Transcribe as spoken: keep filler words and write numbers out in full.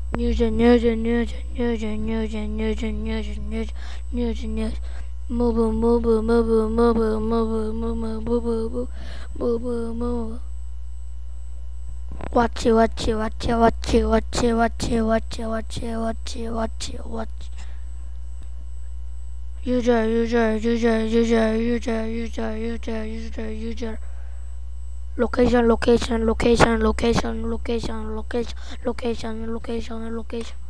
User, user, user, user, user, user, user, user, user, user. Mobile, mobile, mobile, mobile, mobile, mobile, mobile, mobile, mobile. Watch it, watch it, watch it, watch it, watch it, watch it, watch it, watch it, watch it, watch it, watch. User, user, user, user, user, user, user, user, user. Location, location, location, location, location, location, location, location, location.